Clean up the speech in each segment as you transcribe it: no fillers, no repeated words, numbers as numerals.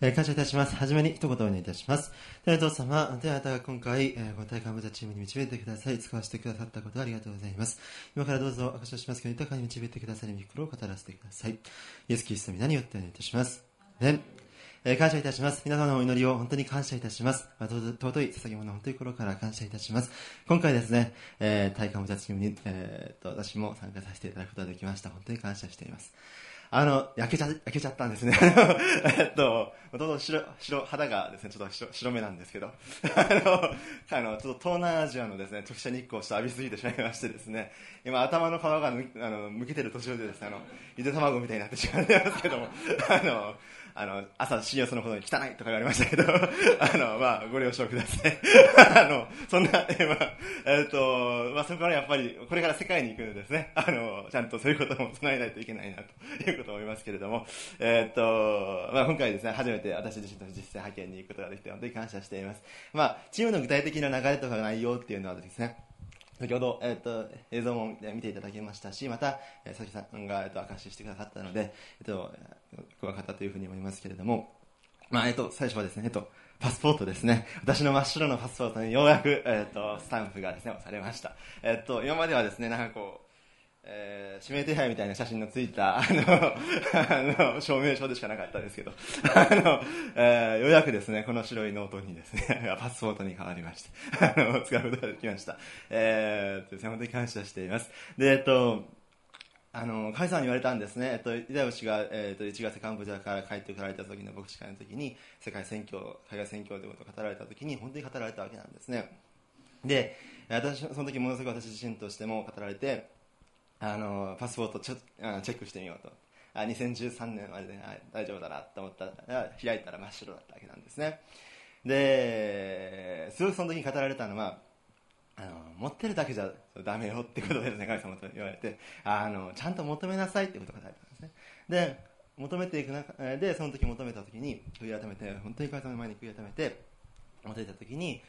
感謝いたします。はじめに一言お願いいたします。天のお父様、あなたが今回、この大会カンボジアチームに導いてください、使わせてくださったことありがとうございます。今からどうぞ証ししますけど、豊かに導いてくださる御心を語らせてください。イエス・キリストの皆によってお願いいたします。感謝いたします。皆様のお祈りを本当に感謝いたします。尊い捧げ物を本当に心から感謝いたします。今回ですね、大会カンボジアチームに、私も参加させていただくことができました。本当に感謝しています。焼けちゃったんですね。もともと肌がですね、ちょっと白目なんですけど、ちょっと東南アジアのですね、直射日光を浴びすぎてしまいましてですね、今頭の皮がむけてる途中でですね、ゆで卵みたいになってしまってますけども、朝、深夜そのことに汚いとか言われましたけど、ご了承ください。そんな、そこからやっぱり、これから世界に行くのでですね、ちゃんとそういうことも備えないといけないな、ということを思いますけれども、今回ですね、初めて私自身と実践派遣に行くことができて、本当に感謝しています。チームの具体的な流れとか内容っていうのはですね、先ほど、映像も見ていただきましたし、また、佐々木さんが、証ししてくださったので、詳かったというふうに思いますけれども、最初はですね、パスポートですね。私の真っ白のパスポートにようやく、スタンプがですね、押されました。今まではですね、指名手配みたいな写真のついた、証明書でしかなかったですけど、ようやくですね、この白いノートにですね、パスポートに変わりまして、使うことができました。本当に感謝しています。で、神様に言われたんですね。イザヨ氏が、1月カンボジアから帰ってこられた時の牧師会の時に、海外宣教ということを語られた時に、本当に語られたわけなんですね。で、その時ものすごく私自身としても語られて、パスポートチェックしてみようと。2013年までで、大丈夫だなと思ったら、開いたら真っ白だったわけなんですね。で、すごくその時に語られたのは、持ってるだけじゃダメよってことでですね、神様と言われて、ちゃんと求めなさいってことが書いてあるんですね。で、求めていく中で、その時求めた時に、悔い改めて、本当に神様の前に悔い改めて、求めた時に、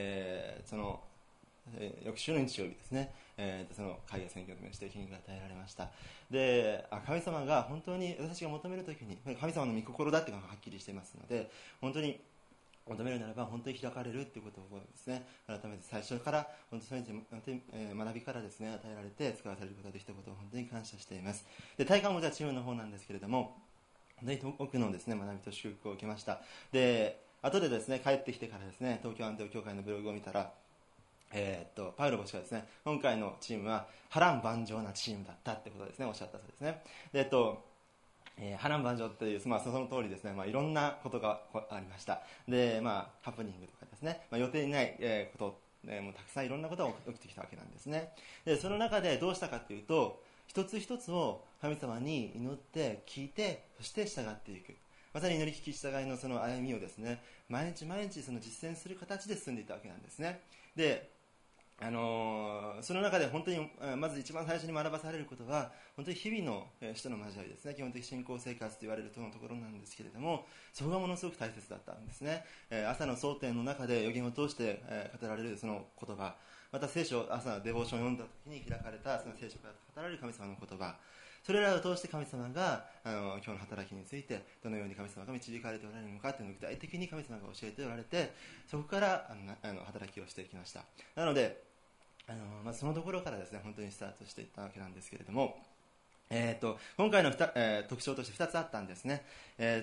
翌週の日曜日ですね、その海外選挙の指定権が与えられました。で、神様が本当に私が求めるときに、神様の御心だっていうのがはっきりしていますので、本当に求めるならば本当に開かれるということをですね、改めて最初から本当に学びからですね、与えられて使わされることができたことを本当に感謝しています。で、大会もじゃあチームの方なんですけれども、本当に多くのですね、学びと祝福を受けました。で、後でですね、帰ってきてからですね、東京安定教会のブログを見たら、パウロ牧師がですね、今回のチームは波乱万丈なチームだったってことをですね、おっしゃったそうですね。で、波乱万丈っていう、その通りですね、いろんなことがありました。で、ハプニングとかですね、予定にない、こと、もうたくさんいろんなことが起きてきたわけなんですね。で、その中でどうしたかというと、一つ一つを神様に祈って聞いて、そして従っていく。まさに祈り聞き従いのその歩みをですね、毎日毎日その実践する形で進んでいったわけなんですね。で、その中で本当にまず一番最初に学ばされることは本当に日々の人の交わりですね。基本的信仰生活と言われるところなんですけれども、そこがものすごく大切だったんですね。朝の争点の中で予言を通して語られるその言葉、また聖書、朝デボーションを読んだ時に開かれたその聖書から語られる神様の言葉、それらを通して神様が今日の働きについてどのように神様が導かれておられるのかというのを具体的に神様が教えておられて、そこから働きをしていきました。なのでそのところからですね、本当にスタートしていったわけなんですけれども、今回の特徴として2つあったんですね。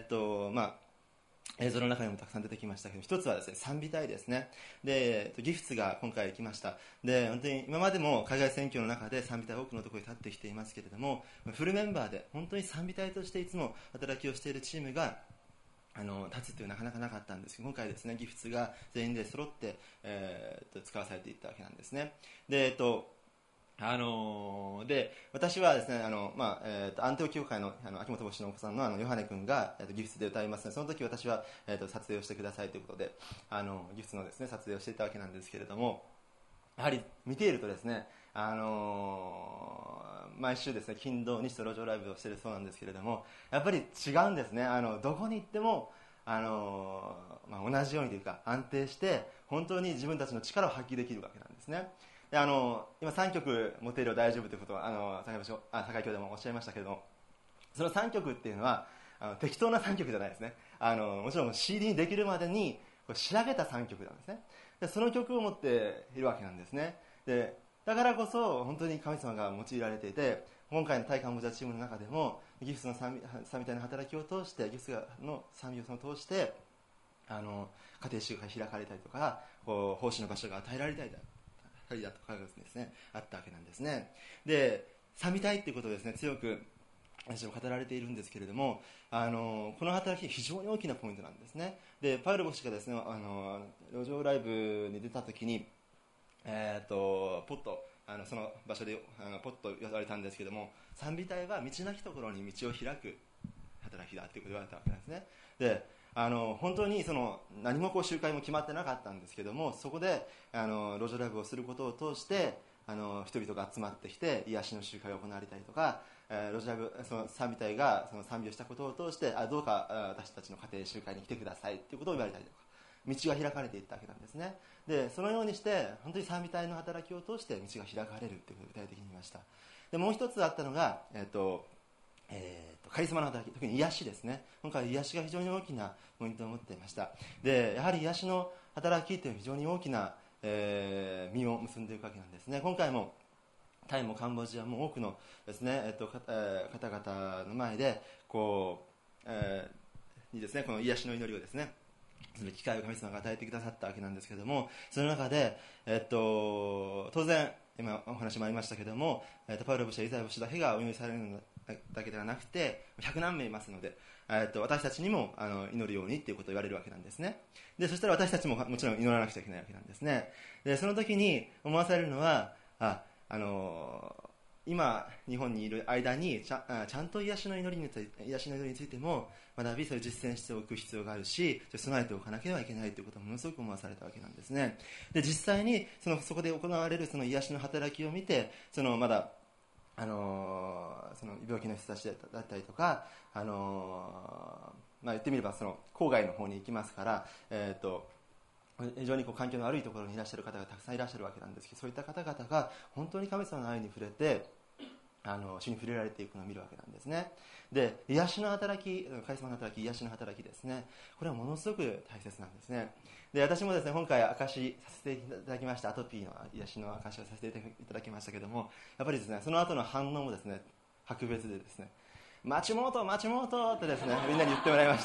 映像の中にもたくさん出てきましたけど、一つはですね、賛美隊ですね。で、ギフツが今回来ました。で、本当に今までも海外選挙の中で賛美隊多くのところに立ってきていますけれども、フルメンバーで本当に賛美隊としていつも働きをしているチームが立つというなかなかなかったんですけど、今回ですね、ギフツが全員で揃って、使わされていったわけなんですね。で、私はですね、アンテオ教会の秋元牧師のお子さんのヨハネ君がギフツで歌いますので、その時私は撮影をしてくださいということでギフツのですね撮影をしていたわけなんですけれども、やはり見ているとですね、毎週ですね、金土日と路上ライブをしているそうなんですけれども、やっぱり違うんですね。どこに行っても同じようにというか安定して本当に自分たちの力を発揮できるわけなんですね。で今3曲持てるよ大丈夫ということは坂井教でもおっしゃいましたけれども、その3曲っていうのは適当な3曲じゃないですね。もちろん CD にできるまでに仕上げた3曲なんですね。でその曲を持っているわけなんですね。でだからこそ本当に神様が用いられていて、今回の対カンボジアチームの中でもギフスの賛美隊の働きを通して、ギフスの賛美を通して家庭集会が開かれたりとか、奉仕の場所が与えられたりだとかがですね、あったわけなんですね。で賛美隊っていうことをですね、強く私も語られているんですけれども、この働き非常に大きなポイントなんですね。でパウロ牧師がですね、路上ライブに出た時に、ポッとその場所でポッと言われたんですけども、賛美隊は道なきところに道を開く働きだということを言われたわけなんですね。で本当に何も集会も決まってなかったんですけども、そこで路上ライブをすることを通して人々が集まってきて癒しの集会が行われたりとか、路上ライブ賛美隊が賛美をしたことを通して、どうか私たちの家庭集会に来てくださいということを言われたりとか、道が開かれていったわけなんですね。でそのようにして本当に賛美隊の働きを通して道が開かれるということを具体的に言いました。でもう一つあったのが、カリスマの働き、特に癒しですね。今回癒しが非常に大きなポイントを持っていました。でやはり癒しの働きというのは非常に大きな、実を結んでいくわけなんですね。今回もタイもカンボジアも多くのですね、方々の前でにですね、この癒しの祈りをですねする機会を神様が与えてくださったわけなんですけれども、その中で、当然今お話もありましたけれども、パウロ牧師やイザヤ牧師だけがお祈りされるだけではなくて、100何名いますので、私たちにも祈るようにということを言われるわけなんですね。でそしたら私たちももちろん祈らなくちゃいけないわけなんですね。でその時に思わされるのは、今日本にいる間にちゃんと癒しの祈りについても学び、それを実践しておく必要があるし、備えておかなければいけないということをものすごく思わされたわけなんですね。で実際にそこで行われる癒しの働きを見て、まだ病気の人たちだったりとか、言ってみれば郊外の方に行きますから、非常に環境の悪いところにいらっしゃる方がたくさんいらっしゃるわけなんですけど、そういった方々が本当に神様の愛に触れて主に触れられていくのを見るわけなんですね。で癒しの働き、カリスマの働き、癒しの働きですね、これはものすごく大切なんですね。で私もですね、今回証しさせていただきました、アトピーの癒しの証しをさせていただきましたけども、やっぱりですね、その後の反応もですね、格別でですね、マチモートってですね、みんなに言ってもらいまして、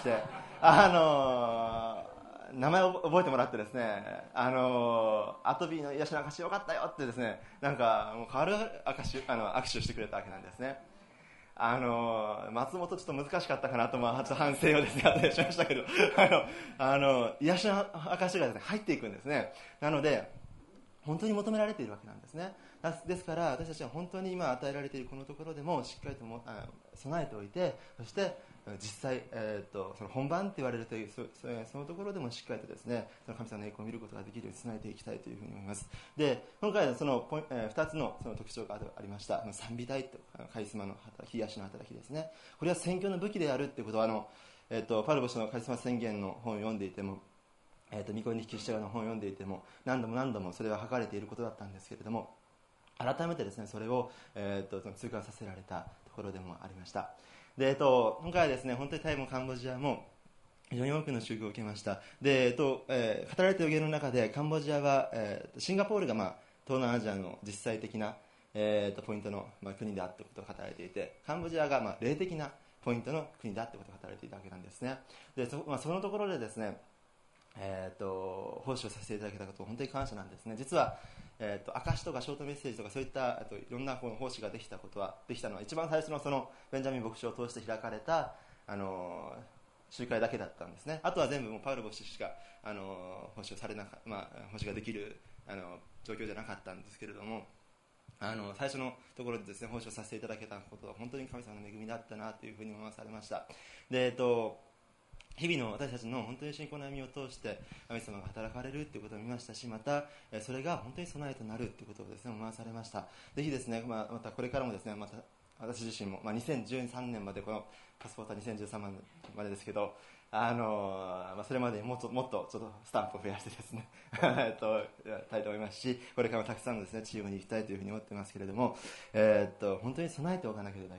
名前を覚えてもらってですね、アトピーの癒しの証よかったよってですね、なんかもう変わる握手をしてくれたわけなんですね。松本ちょっと難しかったかなと反省をですね後でしましたけど、癒しの証がですね入っていくんですね。なので本当に求められているわけなんですね。ですから私たちは本当に今与えられているこのところでもしっかりと備えておいて、そして実際、その本番と言われるというそのところでもしっかりとですね、その神様の栄光を見ることができるように備えていきたいというふうに思います。で今回の2つの特徴がありました。賛美隊とカリスマの働き、癒しの働きですね。これは宣教の武器であるということはパウロ牧師のカリスマ宣言の本を読んでいても、御子に引き従うの本を読んでいても何度もそれは書かれていることだったんですけれども、改めてですねそれを、痛感させられたところでもありました。で今回はですね、本当にタイもカンボジアも非常に多くの宗教を受けました。で語られた予言の中でカンボジアは、シンガポールが、東南アジアの実際的な、ポイントの、国であったことが語られていて、カンボジアが、霊的なポイントの国だということが語られていたわけなんですね。でそのところでですね、奉仕をさせていただけたことを本当に感謝なんですね。実は、証とかショートメッセージとかそういったいろんな奉仕ができたのは一番最初のベンジャミン牧師を通して開かれた集会だけだったんですね。あとは全部もうパウロ牧師しか奉仕をされなか、奉仕ができる状況じゃなかったんですけれども、最初のところでですね奉仕をさせていただけたことは本当に神様の恵みだったなというふうに思わされました。で日々の私たちの本当に信仰の歩みを通して神様が働かれるということを見ましたし、またそれが本当に備えとなるということをですね思わされました。ぜひですね、またこれからもですね、また私自身も、2013年までこのパスポートは2013年までですけど、それまでにもっとちょっとスタンプを増やしてですねやりたいと思いますし、これからもたくさんのですねチームに行きたいというふうに思ってますけれども、本当に備えておかなければいけない。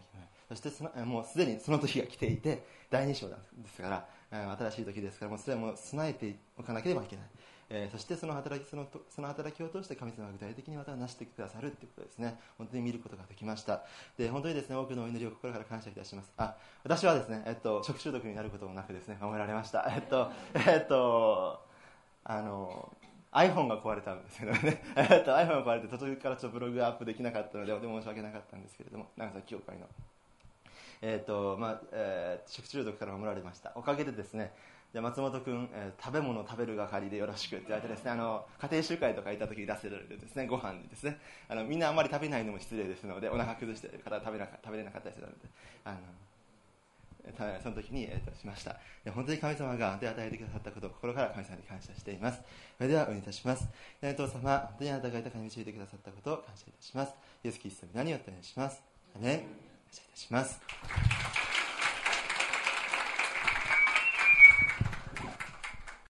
そしてもうすでにその時が来ていて、第2章ですから、新しい時ですから、もうそれはもう備えておかなければいけない。そしてその働きを通して神様が具体的にまた成してくださるということですね。本当に見ることができました。で、本当にですね、多くのお祈りを心から感謝いたします。私はですね、食中毒になることもなくですね、守られました。iPhone が壊れたんですけどねiPhone が壊れて途中からブログがアップできなかったので申し訳なかったんですけれども、長崎教会の食中毒から守られました。おかげでですね、じゃ松本君、食べ物を食べる係でよろしくって言われてですね、家庭集会とか行った時に出せるですね、ご飯にですね、みんなあんまり食べないのも失礼ですので、お腹崩している方は食べれなかったりするので、その時に、しました。本当に神様が与えてくださったことを心から神様に感謝しています。それではお祈りいたします。お父様、本当にあなたが豊かに導いてくださったことを感謝いたします。イエスキリストの皆によってお願いします。アメン。感謝いたします。